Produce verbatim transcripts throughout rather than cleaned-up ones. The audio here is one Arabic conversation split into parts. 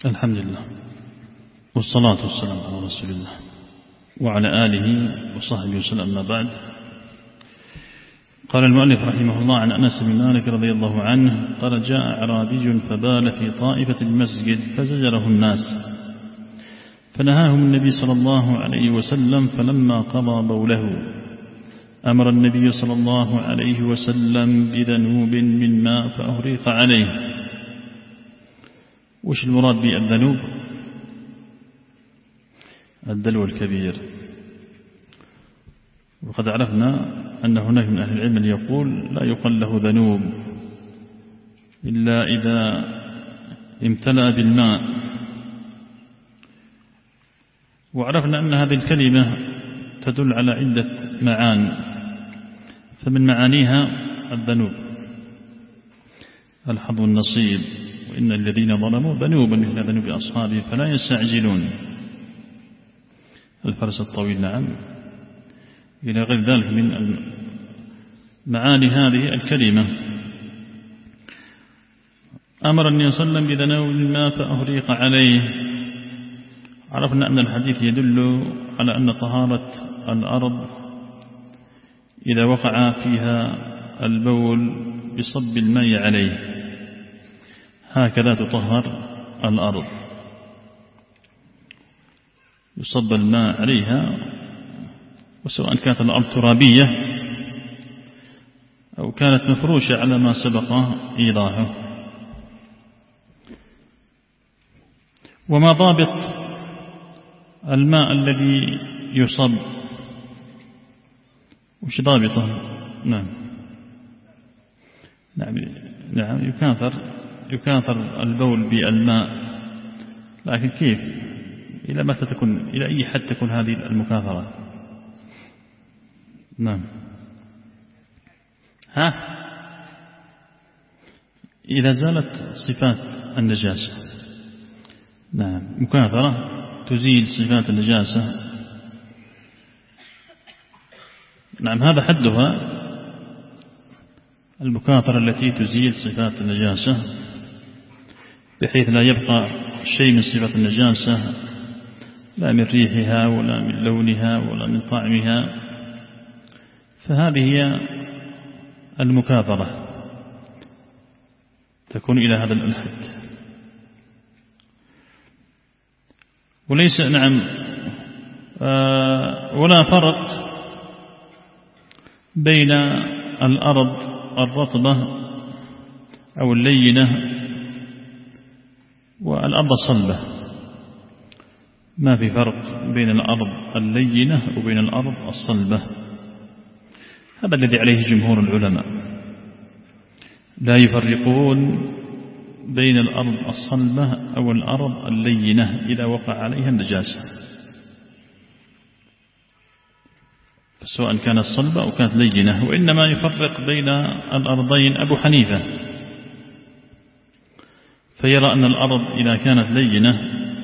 الحمد لله والصلاة والسلام على رسول الله وعلى آله وصحبه وسلم. ما بعد، قال المؤلف رحمه الله عن أنس بن مالك رضي الله عنه قال: جاء أعرابي فبال في طائفة المسجد فزجره الناس فنهاهم النبي صلى الله عليه وسلم، فلما قضى بوله أمر النبي صلى الله عليه وسلم بذنوب من ماء فأهريق عليه. وش المراد بالذنوب؟ الدلو الكبير. وقد عرفنا أن هناك من أهل العلم يقول لا يقال له ذنوب إلا إذا امتلأ بالماء. وعرفنا أن هذه الكلمة تدل على عدة معان، فمن معانيها الذنوب الحظ والنصيب، وإن الذين ظلموا ذنوبا مثل ذنوب أصحابه فلا يستعجلون، الفرس الطويل، نعم، إلى غير ذلك من معاني هذه الكلمة. أمر النبي صلى الله عليه وسلم بذنوب الماء فأهريق عليه. عرفنا أن الحديث يدل على أن طهارة الأرض إذا وقع فيها البول بصب الماء عليه، هكذا تطهر الأرض، يصب الماء عليها، وسواء كانت الأرض ترابية أو كانت مفروشة على ما سبق إيضاحه. وما ضابط الماء الذي يصب؟ وش ضابطه؟ نعم نعم نعم يكاثر يكاثر البول بالماء، لكن كيف؟ إلى متى تكون؟ إلى أي حد تكون هذه المكاثرة؟ نعم ها إذا زالت صفات النجاسة. نعم، مكاثرة تزيل صفات النجاسة. نعم، هذا حدها، المكاثرة التي تزيل صفات النجاسة بحيث لا يبقى شيء من صفات النجاسة، لا من ريحها ولا من لونها ولا من طعمها، فهذه هي المكاثرة، تكون إلى هذا الحد. وليس نعم آه ولا فرق بين الأرض الرطبة أو اللينة والأرض الصلبة، ما في فرق بين الأرض اللينة وبين الأرض الصلبة. هذا الذي عليه جمهور العلماء، لا يفرقون بين الأرض الصلبة أو الأرض اللينة إذا وقع عليها النجاسة، سواء كانت صلبة أو كانت لينة. وإنما يفرق بين الأرضين أبو حنيفة، فيرى أن الأرض إذا كانت لينة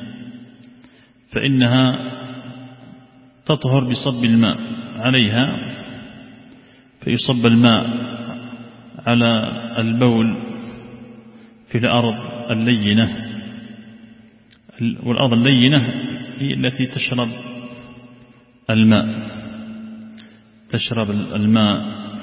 فإنها تطهر بصب الماء عليها، فيصب الماء على البول في الأرض اللينة، والأرض اللينة هي التي تشرب الماء تشرب الماء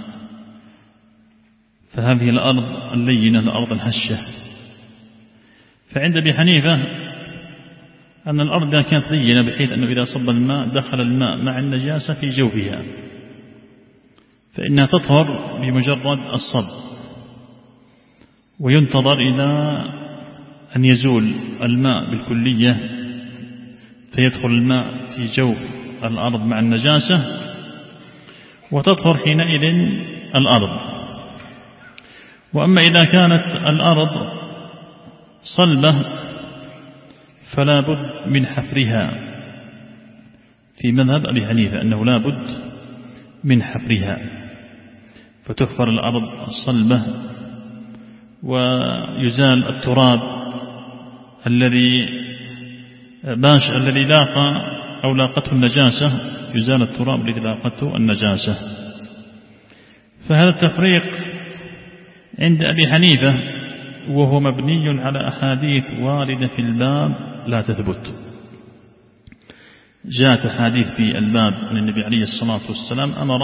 فهذه الأرض اللينة الأرض الهشة. فعند أبي حنيفة أن الأرض إذا كانت لينة بحيث أنه إذا صب الماء دخل الماء مع النجاسة في جوفها فإنها تطهر بمجرد الصب، وينتظر إلى أن يزول الماء بالكلية فيدخل الماء في جوف الأرض مع النجاسة وتطهر حينئذ الأرض. وأما إذا كانت الأرض صلبة فلا بد من حفرها، في مذهب أبي حنيفة أنه لا بد من حفرها، فتحفر الأرض الصلبة ويزال التراب الذي باش الذي لاقى أو لاقته النجاسة، يزال التراب الذي لاقته النجاسة. فهذا التفريق عند أبي حنيفة وهو مبني على أحاديث واردة في الباب لا تثبت. جاءت أحاديث في الباب أن النبي عليه الصلاة والسلام أمر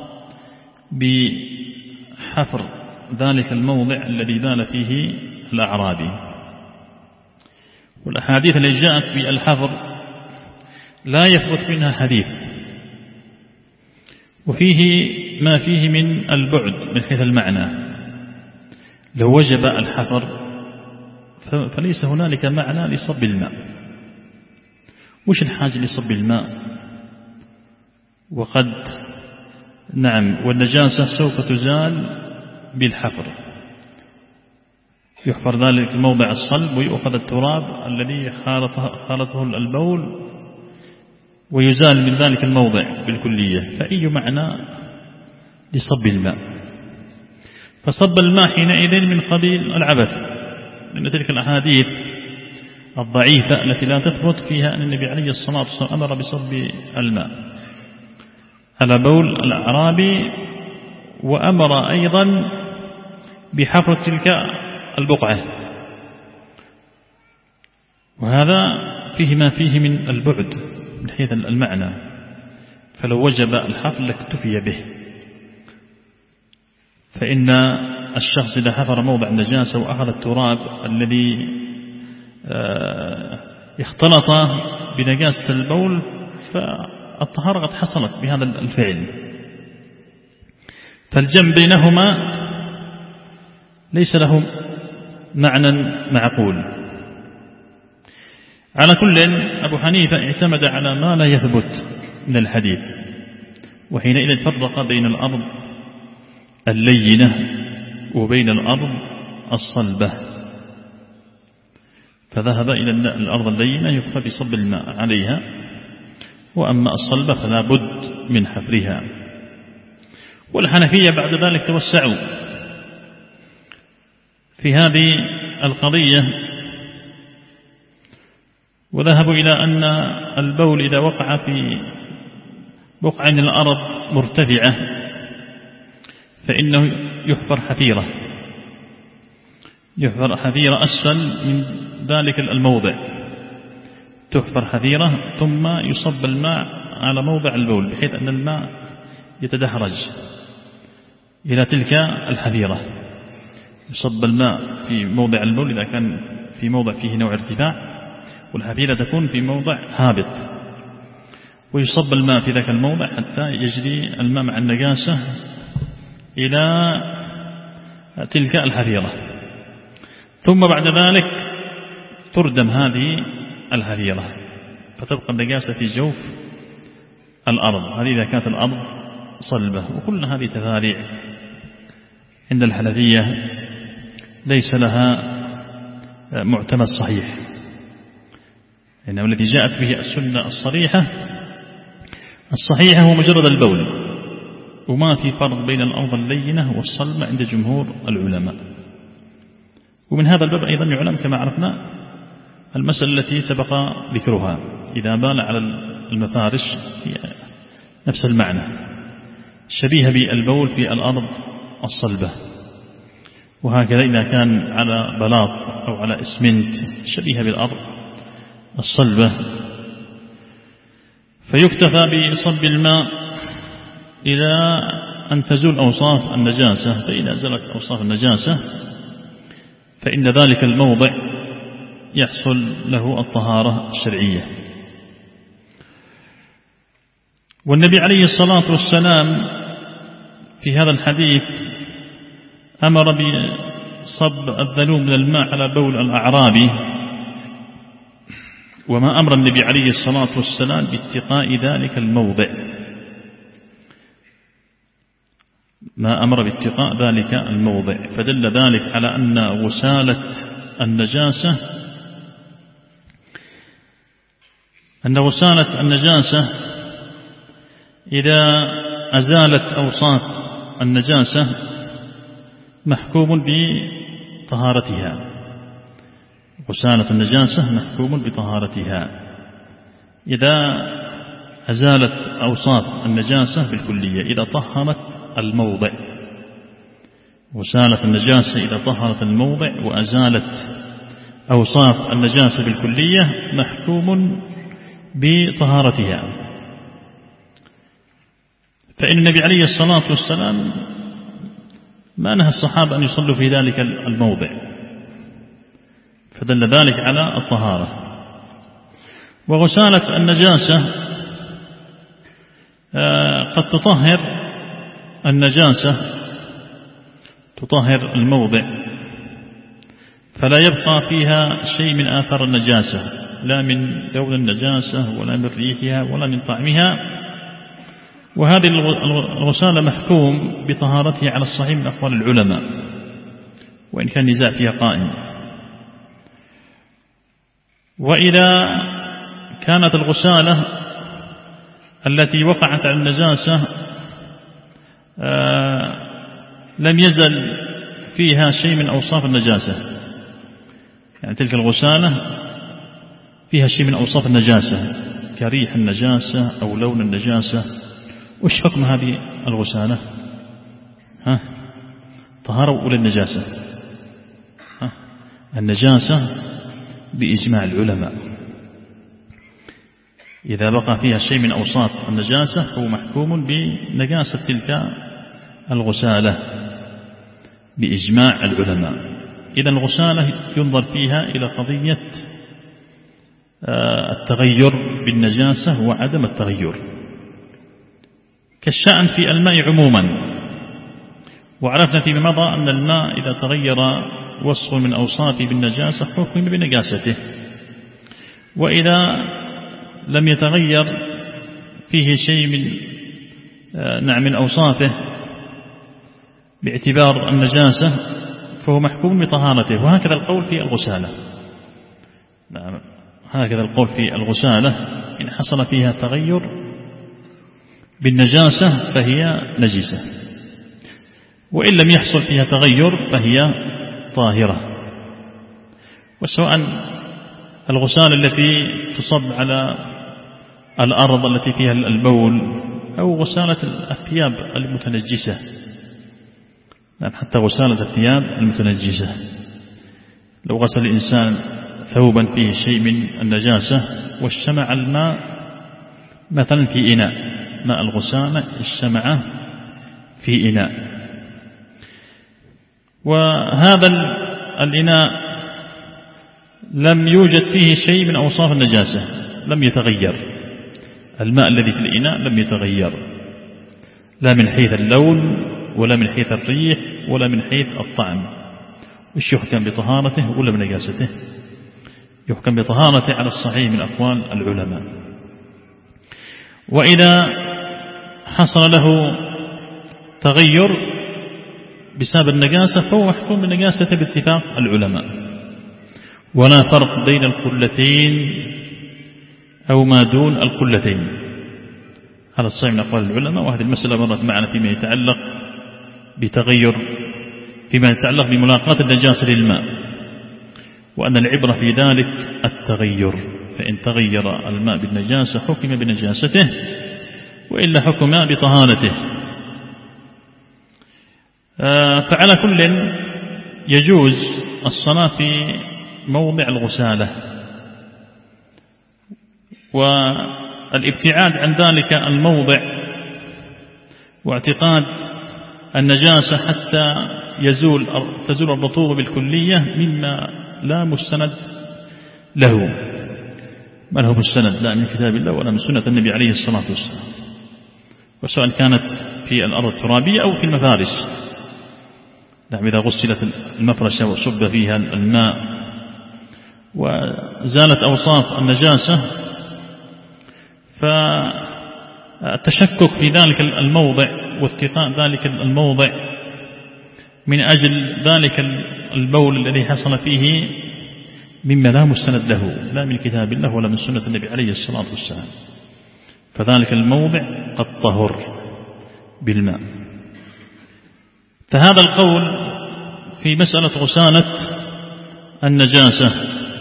بحفر ذلك الموضع الذي بال فيه الأعرابي، والأحاديث التي جاءت بالحفر لا يثبت منها حديث، وفيه ما فيه من البعد من حيث المعنى. لو وجب الحفر فليس هنالك معنى لصب الماء. وش الحاجة لصب الماء؟ وقد نعم والنجاسة سوف تزال بالحفر، يحفر ذلك موضع الصلب ويؤخذ التراب الذي خالطه البول ويزال من ذلك الموضع بالكلية، فأي معنى لصب الماء؟ فصب الماء حينئذ من قبيل العبث، لأن تلك الأحاديث الضعيفة التي لا تثبت فيها أن النبي عليه الصلاة والسلام أمر بصب الماء على بول الأعرابي، وأمر أيضا بحفر تلك البقعة، وهذا فيه ما فيه من البعد من حيث المعنى. فلو وجب الحفر لاكتفي به، فإن الشخص إذا حفر موضع النجاسة وأخذ التراب الذي اختلط بنجاسة البول فالطهارة قد حصلت بهذا الفعل، فالجمع بينهما ليس له معنى معقول. على كل أبو حنيفة اعتمد على ما لا يثبت من الحديث، وحينئذ فرق بين الأرض اللينة وبين الأرض الصلبة، فذهب إلى الأرض اللينة يكفى بصب الماء عليها، وأما الصلبة فلا بد من حفرها. والحنفية بعد ذلك توسعوا في هذه القضية، وذهبوا إلى أن البول إذا وقع في بقعة من الأرض مرتفعة فإنه يحفر حفيرة يحفر حفيرة أسفل من ذلك الموضع، تحفر حفيرة ثم يصب الماء على موضع البول بحيث أن الماء يتدحرج إلى تلك الحفيرة. يصب الماء في موضع البول إذا كان في موضع فيه نوع ارتفاع، والحفيرة تكون في موضع هابط، ويصب الماء في ذاك الموضع حتى يجري الماء مع النجاسة إلى تلك الحفيرة، ثم بعد ذلك تردم هذه الحفيرة فتبقى النجاسة في جوف الأرض. هذه إذا كانت الأرض صلبة. وكل هذه تفاريع عند الحنفية ليس لها معتمد صحيح، إنما الذي جاءت به السنة الصريحة الصحيحة هو مجرد البول، وما في فرق بين الأرض اللينة والصلبة عند جمهور العلماء. ومن هذا الباب أيضا يعلم كما عرفنا المسألة التي سبق ذكرها، إذا بال على المفارش في نفس المعنى شبيه بالبول في الأرض الصلبة، وهكذا إذا كان على بلاط أو على إسمنت شبيه بالأرض الصلبة، فيكتفى بصب الماء إلى أن تزول أوصاف النجاسة. فإذا زالت أوصاف النجاسة فإن ذلك الموضع يحصل له الطهارة الشرعية. والنبي عليه الصلاة والسلام في هذا الحديث أمر بصب الذنوب من الماء على بول الأعرابي، وما أمر النبي عليه الصلاة والسلام باتقاء ذلك الموضع، ما أمر باتقاء ذلك الموضع، فدل ذلك على أن غسالة النجاسة أن غسالة النجاسة إذا أزالت أوصاف النجاسة محكوم بطهارتها. غسالة النجاسة محكوم بطهارتها إذا أزالت أوصاف النجاسة بالكلية، إذا طهرت الموضع. غسالة النجاسة إذا طهرت الموضع وأزالت أوصاف النجاسة بالكلية محكوم بطهارتها. فإن النبي عليه الصلاة والسلام ما نهى الصحابة أن يصلوا في ذلك الموضع، فدل ذلك على الطهارة. وغسالة النجاسة قد تطهر النجاسة، تطهر الموضع، فلا يبقى فيها شيء من آثار النجاسة، لا من لون النجاسة ولا من ريحها ولا من طعمها. وهذه الغسالة محكوم بطهارتها على الصحيح من أقوال العلماء، وإن كان نزاع فيها قائم. وإذا كانت الغسالة التي وقعت على النجاسة لم يزل فيها شيء من أوصاف النجاسة، يعني تلك الغسالة فيها شيء من أوصاف النجاسة كريح النجاسة أو لون النجاسة، وش حكم هذه الغسالة؟ ها طهارة ولا النجاسة؟ ها النجاسة بإجماع العلماء، إذا بقى فيها شيء من أوصاف النجاسة هو محكوم بنجاسة تلك الغسالة بإجماع العلماء. إذن الغسالة ينظر فيها إلى قضية التغير بالنجاسة وعدم التغير، كالشأن في الماء عموما. وعرفنا فيما مضى أن الماء إذا تغير وصف من أوصافه بالنجاسة حكم بنجاسته، وإذا لم يتغير فيه شيء من نعم من أوصافه باعتبار النجاسة فهو محكوم بطهارته. وهكذا القول في الغسالة، نعم هكذا القول في الغسالة، إن حصل فيها تغير بالنجاسة فهي نجسة، وإن لم يحصل فيها تغير فهي طاهرة. وسواء الغسالة التي تصب على الأرض التي فيها البول أو غسالة الثياب المتنجسة، نعم حتى غسالة الثياب المتنجسة، لو غسل الإنسان ثوبا فيه شيء من النجاسة واجتمع الماء مثلا في إناء، ماء الغسالة اجتمع في إناء، وهذا الإناء لم يوجد فيه شيء من أوصاف النجاسة، لم يتغير الماء الذي في الإناء، لم يتغير لا من حيث اللون ولا من حيث الريح ولا من حيث الطعم. وش يحكم بطهارته ولا بنجاسته؟ يحكم بطهارته على الصحيح من أقوال العلماء. وإذا حصل له تغير بسبب النجاسة فهو محكوم بالنجاسة باتفاق العلماء، ولا فرق بين القلتين أو ما دون القلتين على الصحيح من أقوال العلماء. وهذه المسألة مرت معنا فيما يتعلق بتغير فيما يتعلق بملاقاة النجاسة للماء، وأن العبرة في ذلك التغير، فإن تغير الماء بالنجاسة حكم بنجاسته وإلا حكم بطهارته. فعلى كل يجوز الصلاة في موضع الغسالة، والابتعاد عن ذلك الموضع واعتقاد النجاسة حتى يزول تزول الرطوبة بالكلية مما لا مستند له، ما له مستند لا من كتاب الله ولا من سنة النبي عليه الصلاة والسلام، وسواء كانت في الأرض الترابية أو في المفارش. نعم إذا غسلت المفرشة وصب فيها الماء وزالت أوصاف النجاسة، فالتشكك في ذلك الموضع واتقاء ذلك الموضع من أجل ذلك البول الذي حصل فيه مما لا مستند له لا من كتاب الله ولا من سنة النبي عليه الصلاة والسلام، فذلك الموضع قد طهر بالماء. فهذا القول في مسألة غسالة النجاسة.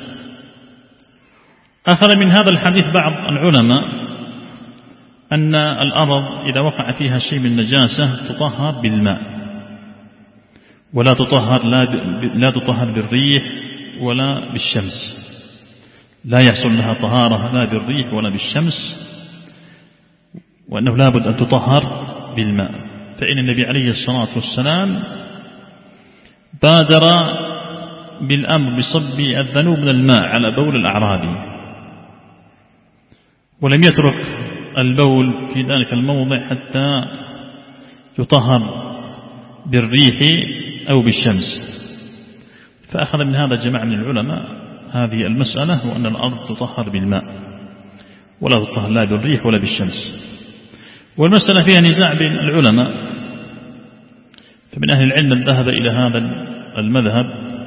أخذ من هذا الحديث بعض العلماء أن الأرض إذا وقع فيها شيء من النجاسة تطهر بالماء، ولا تطهر لا, لا تطهر بالريح ولا بالشمس، لا يحصل لها طهارة لا بالريح ولا بالشمس، وأنه لا بد أن تطهر بالماء. فإن النبي عليه الصلاة والسلام بادر بالأمر بصب الذنوب من الماء على بول الأعرابي، ولم يترك البول في ذلك الموضع حتى يطهر بالريح أو بالشمس. فأخذ من هذا جماعة من العلماء هذه المسألة، وأن الأرض تطهر بالماء ولا تطهر لا بالريح ولا بالشمس. والمسألة فيها نزاع بين العلماء، فمن أهل العلم من ذهب إلى هذا المذهب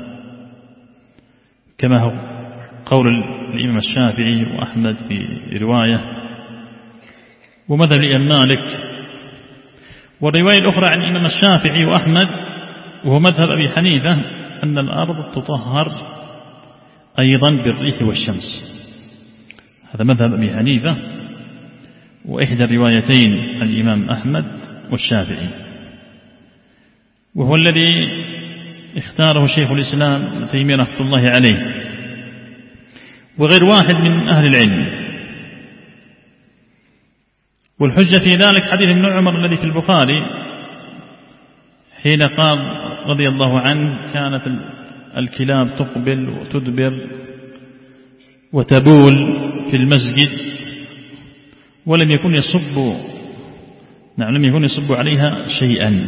كما هو قول الإمام الشافعي وأحمد في رواية، ومذهب الإمام مالك. والرواية الأخرى عن الإمام الشافعي وأحمد وهو مذهب أبي حنيفة أن الأرض تطهر أيضا بالريح والشمس. هذا مذهب أبي حنيفة وإحدى الروايتين عن الإمام أحمد والشافعي، وهو الذي اختاره شيخ الإسلام ابن تيمية رحمة الله عليه وغير واحد من أهل العلم. والحجة في ذلك حديث ابن عمر الذي في البخاري حين قال رضي الله عنه كانت الكلاب تقبل وتدبر وتبول في المسجد ولم يكن يصب نعم لم يكن يصب عليها شيئا،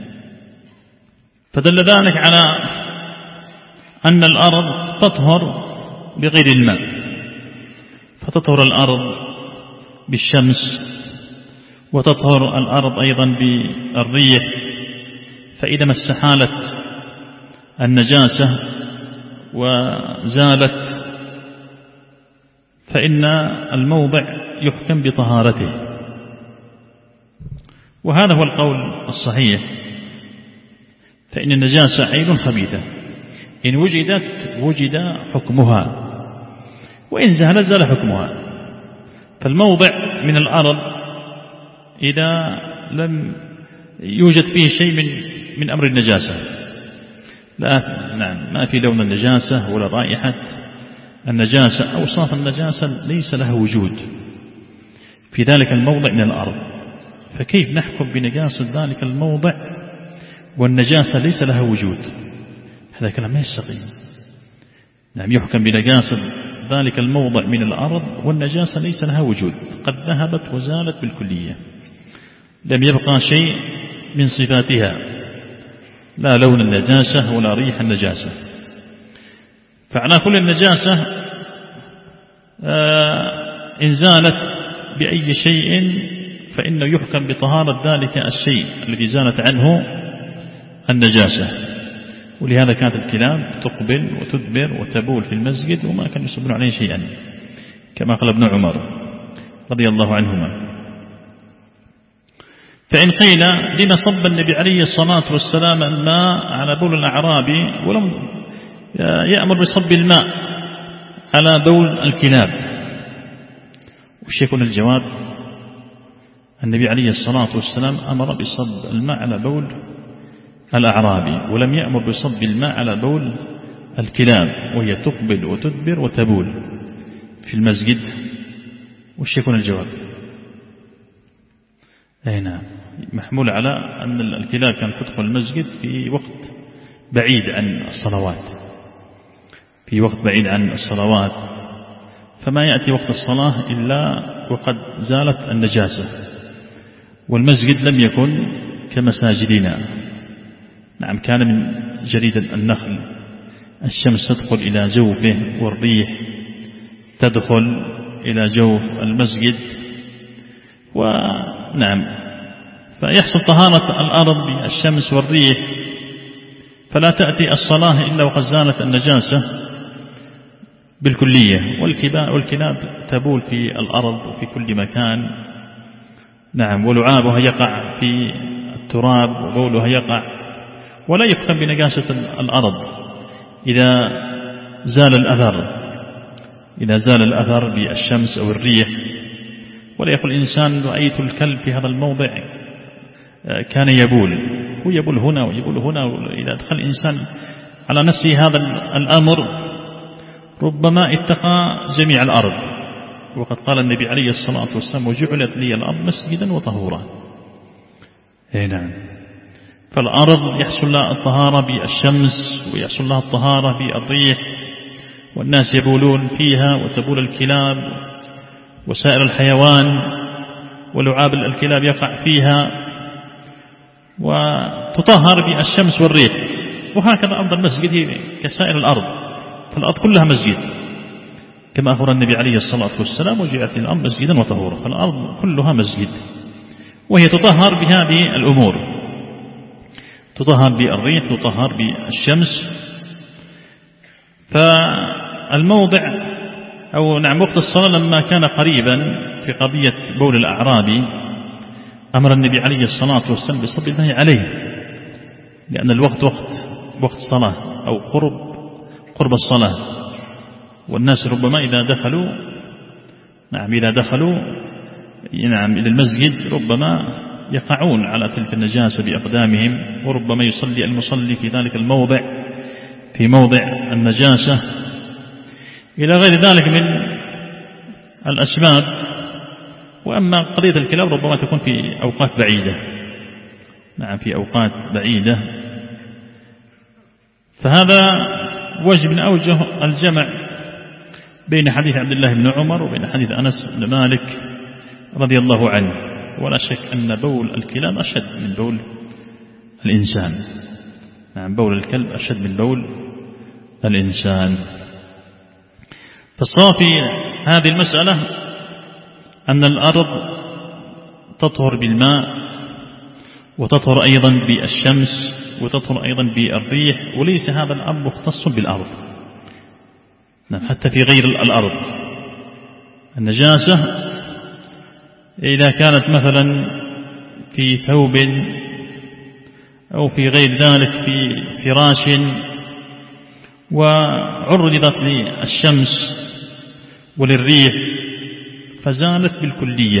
فدل ذلك على أن الأرض تطهر بغير الماء، فتطهر الأرض بالشمس وتطهر الأرض أيضا بالريح. فإذا ما استحالت النجاسة وزالت فإن الموضع يحكم بطهارته، وهذا هو القول الصحيح. فإن النجاسة عيب خبيثة، إن وجدت وجد حكمها، وإن زالت زال حكمها. فالموضع من الأرض إذا لم يوجد فيه شيء من من أمر النجاسة، لا نعم ما في لون النجاسة ولا رائحة النجاسة، أوصاف النجاسة ليس لها وجود في ذلك الموضع من الأرض، فكيف نحكم بنجاسة ذلك الموضع والنجاسة ليس لها وجود؟ هذا كلام ما يستقيم. نعم يحكم بنجاسة ذلك الموضع من الأرض والنجاسة ليس لها وجود، قد ذهبت وزالت بالكلية، لم يبقى شيء من صفاتها، لا لون النجاسة ولا ريح النجاسة. فعلى كل النجاسة إن زالت بأي شيء فإنه يحكم بطهارة ذلك الشيء الذي زالت عنه النجاسة. ولهذا كانت الكلاب تقبل وتدبر وتبول في المسجد وما كان يصبون عليه شيئا، كما قال ابن عمر رضي الله عنهما. فإن قيل لما صب النبي عليه الصلاة والسلام الماء على بول الأعرابي ولم يأمر بصب الماء على بول الكلاب؟ وش يكون الجواب؟ النبي عليه الصلاة والسلام أمر بصب الماء على بول الأعرابي ولم يأمر بصب الماء على بول الكلاب، وهي تقبل وتدبر وتبول في المسجد. وش يكون الجواب؟ أي نعم، محمول على أن الكلاب كانت تدخل المسجد في وقت بعيد عن الصلوات، في وقت بعيد عن الصلوات، فما يأتي وقت الصلاة إلا وقد زالت النجاسة، والمسجد لم يكن كمساجدنا. نعم كان من جريد النخل، الشمس تدخل إلى جوفه والريح تدخل إلى جوف المسجد، ونعم فيحصل طهارة الأرض بالشمس والريح، فلا تأتي الصلاة إلا وقد زالت النجاسة بالكلية. والكلاب تبول في الأرض في كل مكان، نعم، ولعابها يقع في التراب وبولها يقع، ولا يحكم بنجاسة الأرض إذا زال الأثر إذا زال الأثر بالشمس أو الريح. ولا يقول الإنسان رأيت الكلب في هذا الموضع كان يبول، هو يبول هنا ويبول هنا. إذا دخل الإنسان على نفسه هذا الأمر ربما اتقى جميع الأرض. وقد قال النبي عليه الصلاة والسلام وجعلت لي الأرض مسجدا وطهورا. اي نعم. فالأرض يحصل لها الطهارة بالشمس ويحصل لها الطهارة بالريح، والناس يبولون فيها وتبول الكلاب وسائر الحيوان، ولعاب الكلاب يقع فيها وتطهر بالشمس والريح. وهكذا أرض المسجد هي كسائر الأرض، فالأرض كلها مسجد كما أخبر النبي عليه الصلاة والسلام وجعلت الأرض مسجدا وطهورا. فالأرض كلها مسجد، وهي تطهر بهذه الأمور، تطهر بالريح، تطهر بالشمس. فالموضع أو نعم وقت الصلاة لما كان قريبا في قضية بول الأعرابي أمر النبي عليه الصلاة والسلام بصب الله عليه، لأن الوقت وقت وقت الصلاة أو قرب قرب الصلاة، والناس ربما إذا دخلوا نعم إذا دخلوا نعم إلى المسجد ربما يقعون على تلك النجاسة بأقدامهم، وربما يصلي المصلي في ذلك الموضع في موضع النجاسة إلى غير ذلك من الأسباب. وأما قضية الكلاب ربما تكون في أوقات بعيدة، نعم في أوقات بعيدة. فهذا وجه من أوجه الجمع بين حديث عبد الله بن عمر وبين حديث أنس بن مالك رضي الله عنه. ولا شك أن بول الكلاب أشد من بول الإنسان، نعم بول الكلب أشد من بول الإنسان. فالصواب في هذه المسألة أن الأرض تطهر بالماء، وتطهر أيضا بالشمس، وتطهر أيضا بالريح، وليس هذا الأمر مختص بالأرض، حتى في غير الأرض. النجاسة إذا كانت مثلا في ثوب أو في غير ذلك في فراش وعرضت للشمس وللريح فزالت بالكلية،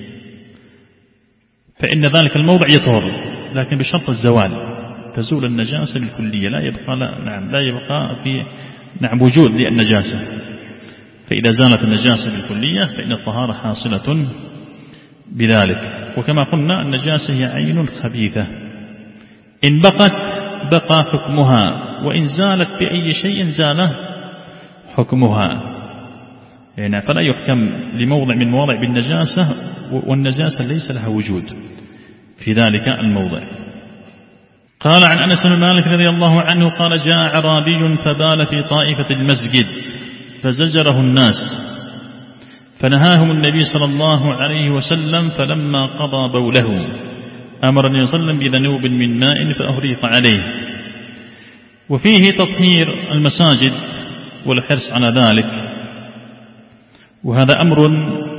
فإن ذلك الموضع يطهر، لكن بشرط الزوال، تزول النجاسة بالكلية، لا يبقى لا نعم لا يبقى في نعم وجود للنجاسة. فإذا زالت النجاسة بالكلية فإن الطهارة حاصلة بذلك. وكما قلنا النجاسة هي عين خبيثة، إن بقت بقى حكمها، وإن زالت بأي شيء زال حكمها. يعني فلا يحكم لموضع من مواضع بالنجاسة والنجاسة ليس لها وجود في ذلك الموضع. قال عن أنس بن مالك رضي الله عنه قال جاء أعرابي فبال في طائفة المسجد فزجره الناس فنهاهم النبي صلى الله عليه وسلم، فلما قضى بوله أمر النبي صلى الله عليه وسلم بذنوب من ماء فأهريق عليه. وفيه تطهير المساجد والحرص على ذلك، وهذا أمر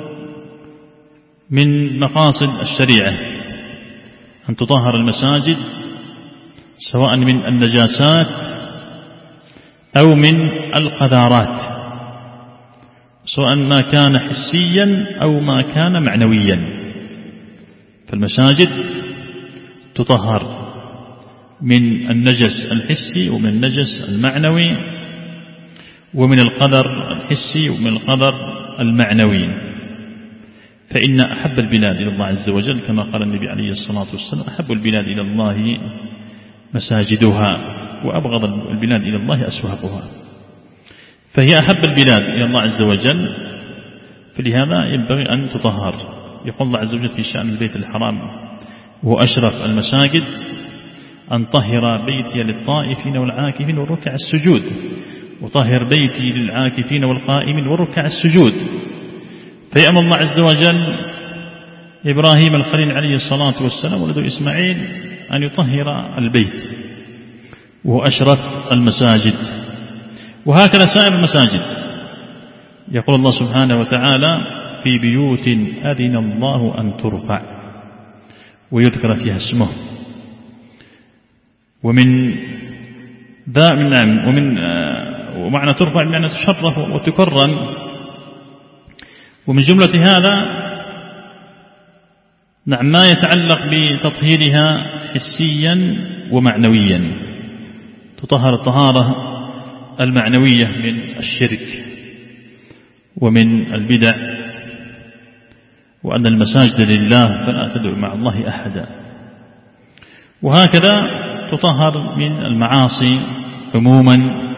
من مقاصد الشريعة أن تطهر المساجد سواء من النجاسات أو من القذارات، سواء ما كان حسيا أو ما كان معنويا. فالمساجد تطهر من النجس الحسي ومن النجس المعنوي ومن القدر الحسي ومن القدر المعنوي. فإن أحب البلاد إلى الله عز وجل كما قال النبي عليه الصلاة والسلام أحب البلاد إلى الله مساجدها وأبغض البلاد إلى الله أسواقها. فهي أحب البلاد إلى الله عز وجل، فلهذا ينبغي أن تطهر. يقول الله عز وجل في شأن البيت الحرام وهو أشرف المساجد أن طهر بيتي للطائفين والعاكفين والركع السجود، وطهر بيتي للعاكفين والقائمين والركع السجود. فيأمر الله عز وجل إبراهيم الخليل عليه الصلاة والسلام ولده إسماعيل أن يطهر البيت وهو أشرف المساجد، وهكذا سائر المساجد. يقول الله سبحانه وتعالى في بيوت أذن الله أن ترفع ويذكر فيها اسمه. ومن ذا نعم ومن ومعنى ترفع بمعنى تشرف وتكرم. ومن جملة هذا نعم. ما يتعلق بتطهيرها حسيا ومعنويا، تطهر الطهارة المعنوية من الشرك ومن البدع، وأن المساجد لله فلا تدعو مع الله أحدا. وهكذا تطهر من المعاصي عموما.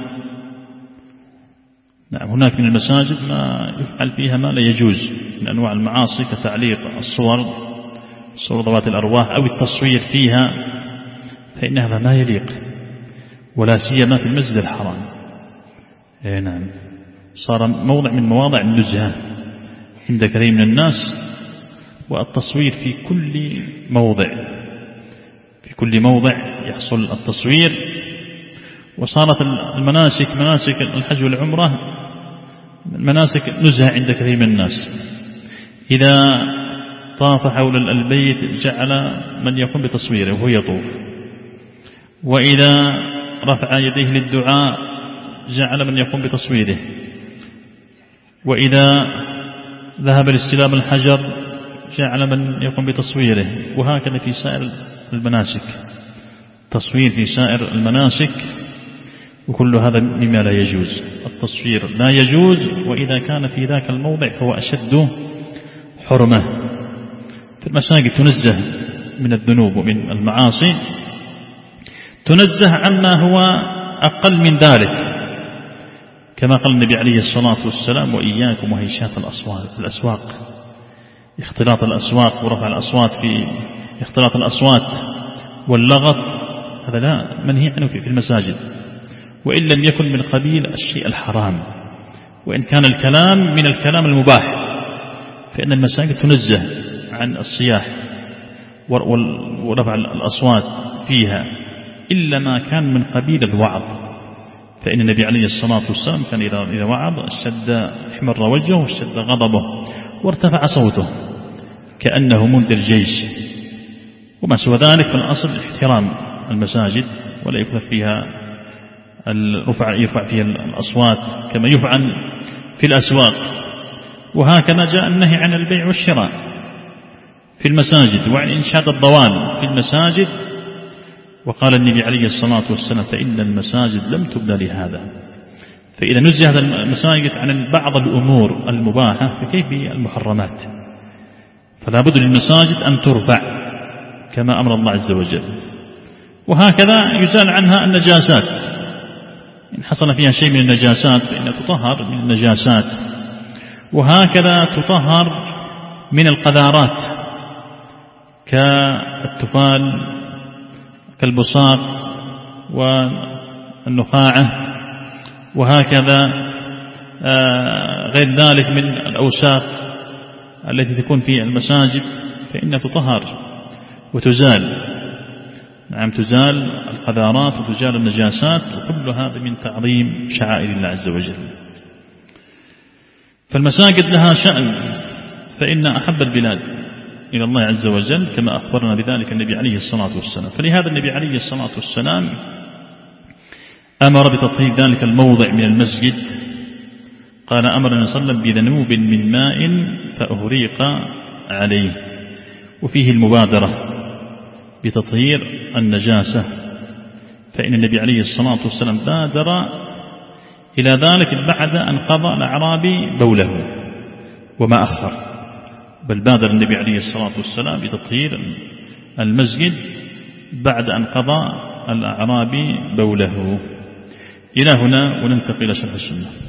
نعم. هناك من المساجد ما يفعل فيها ما لا يجوز من أنواع المعاصي كتعليق الصور، صور ذوات الأرواح، أو التصوير فيها، فإن هذا ما يليق، ولا سيما في المسجد الحرام. إيه نعم. صار موضع من مواضع النزهة عند كثير من الناس، والتصوير في كل موضع، في كل موضع يحصل التصوير. وصارت المناسك مناسك الحج والعمرة مناسك نزهة عند كثير من الناس. إذا طاف حول البيت جعل من يقوم بتصويره وهو يطوف، وإذا رفع يديه للدعاء جعل من يقوم بتصويره، وإذا ذهب لاستلام الحجر جعل من يقوم بتصويره. وهكذا في سائر المناسك، تصوير في سائر المناسك، وكل هذا مما لا يجوز. التصوير لا يجوز، وإذا كان في ذاك الموضع فهو أشد حرمة. في المساجد تنزه من الذنوب ومن المعاصي، تنزه عما هو أقل من ذلك، كما قال النبي عليه الصلاة والسلام: وإياكم وهيشات الأسواق، اختلاط الأسواق ورفع الأصوات، في اختلاط الأصوات واللغط، هذا لا منهي عنه في المساجد، وإن لم يكن من قبيل الشيء الحرام، وإن كان الكلام من الكلام المباح، فإن المساجد تنزه عن الصياح ورفع الأصوات فيها، إلا ما كان من قبيل الوعظ. فإن النبي عليه الصلاة والسلام كان إذا وعظ اشتد احمر وجهه واشتد غضبه وارتفع صوته كأنه منذر جيش. وما سوى ذلك فالأصل احترام المساجد، ولا يكثر فيها الرفع يرفع فيها الأصوات كما يفعل في الأسواق. وهكذا جاء النهي عن البيع والشراء في المساجد، وعن إنشاد الضوان في المساجد. وقال النبي عليه الصلاة والسلام: فإن المساجد لم تبنى لهذا. فإذا نزه المساجد عن بعض الأمور المباحة فكيف المحرمات؟ فلا بد للمساجد أن ترفع كما أمر الله عز وجل. وهكذا يزال عنها النجاسات، إن حصل فيها شيء من النجاسات فإنها تطهر من النجاسات. وهكذا تطهر من القذارات كالتفال، كالبصاق والنخاعة، وهكذا غير ذلك من الأوساخ التي تكون في المساجد، فإنها تطهر وتزال. نعم، تزال القذارات وتزال النجاسات، وكل هذا من تعظيم شعائر الله عز وجل. فالمساجد لها شأن، فإن أحب البلاد إلى الله عز وجل كما أخبرنا بذلك النبي عليه الصلاة والسلام. فلهذا النبي عليه الصلاة والسلام أمر بتطهير ذلك الموضع من المسجد. قال: أمرنا صلى الله عليه وسلم بذنوب من ماء فأهريق عليه. وفيه المبادرة بتطهير النجاسة، فإن النبي عليه الصلاة والسلام بادر إلى ذلك بعد أن قضى الأعرابي بوله وما أخر، بل بادر النبي عليه الصلاة والسلام بتطهير المسجد بعد أن قضى الأعرابي بوله. إلى هنا وننتقل إلى شرح السنة.